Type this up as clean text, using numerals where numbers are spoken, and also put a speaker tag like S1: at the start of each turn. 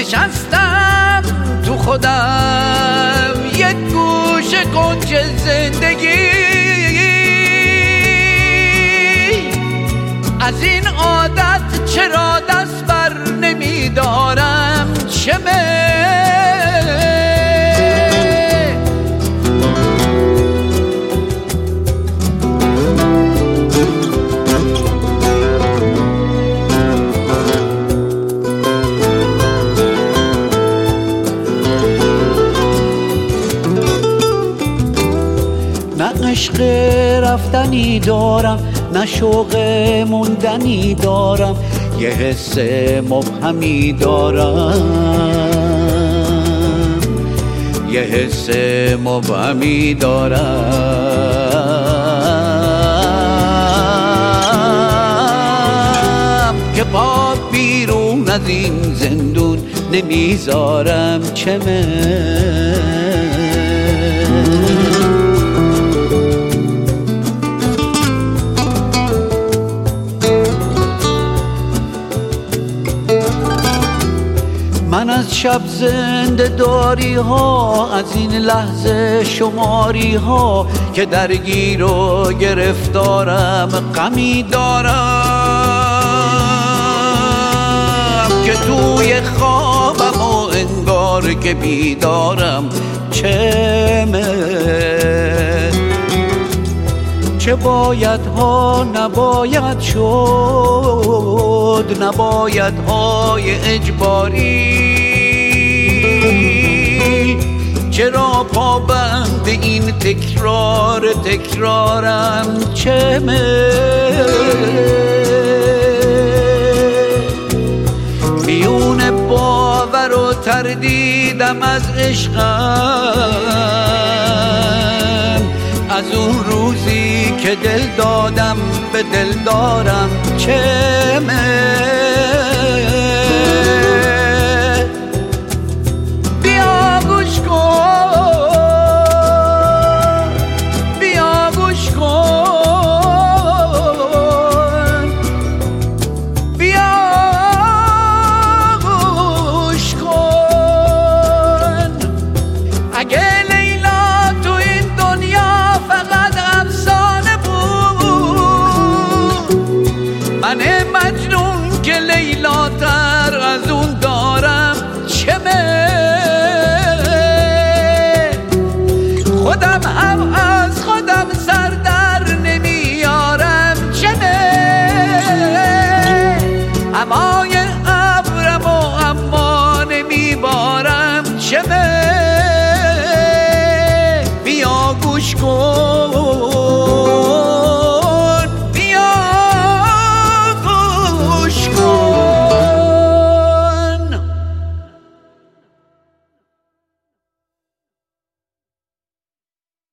S1: نشستم تو خودم یک گوشه کنج زندگی، از این عادت چرا دست بر نمیدارم؟ چمه نه عشق رفتنی دارم، نه شوق موندنی دارم، یه حس مبهمی دارم، یه حس مبهمی دارم که پا بیرون از این زندون نمیذارم. چمه من از شب زنده داری ها، از این لحظه شماری ها که درگیر و گرفتارم، غمی دارم که توی خوابم و انگار که بیدارم. چمه چه باید ها نباید شد، نباید های اجباری، چرا پابند این تکرارم؟ چمه میون باور و تردیدم از عشقم، از اون روزی که دل دادم به دل دارم. چمه بیا گوش کن، بیا گوش کن، بیا گوش کن. اگه لیلا تو این دنیا فقط افسانه بود، من مجنون که لیلا تر از اون دارم. چمه